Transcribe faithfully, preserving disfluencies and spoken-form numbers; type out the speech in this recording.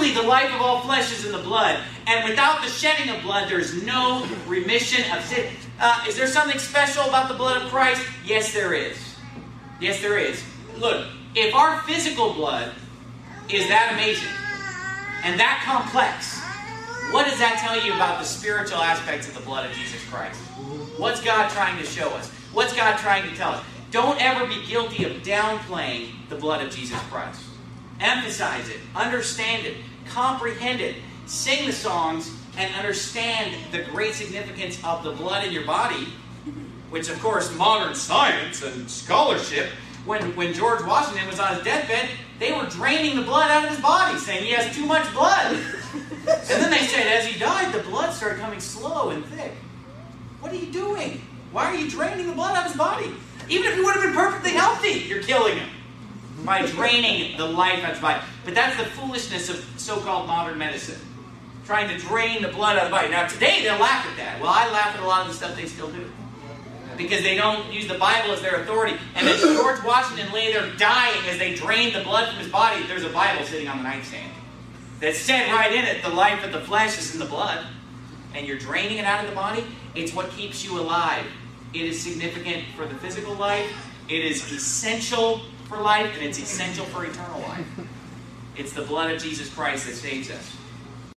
Truly, the life of all flesh is in the blood. And without the shedding of blood, there is no remission of sin. Uh, is there something special about the blood of Christ? Yes, there is. Yes, there is. Look, if our physical blood is that amazing and that complex, what does that tell you about the spiritual aspects of the blood of Jesus Christ? What's God trying to show us? What's God trying to tell us? Don't ever be guilty of downplaying the blood of Jesus Christ. Emphasize it. Understand it. Comprehend it. Sing the songs and understand the great significance of the blood in your body, which, of course, modern science and scholarship, when, when George Washington was on his deathbed, they were draining the blood out of his body, saying he has too much blood. And then they said, as he died, the blood started coming slow and thick. What are you doing? Why are you draining the blood out of his body? Even if he would have been perfectly healthy, you're killing him by draining the life out of his body. But that's the foolishness of so-called modern medicine, trying to drain the blood out of the body. Now, today, they'll laugh at that. Well, I laugh at a lot of the stuff they still do, because they don't use the Bible as their authority. And as George Washington lay there dying as they drained the blood from his body, there's a Bible sitting on the nightstand that said right in it, the life of the flesh is in the blood. And you're draining it out of the body. It's what keeps you alive. It is significant for the physical life. It is essential for life, and it's essential for eternal life. It's the blood of Jesus Christ that saves us.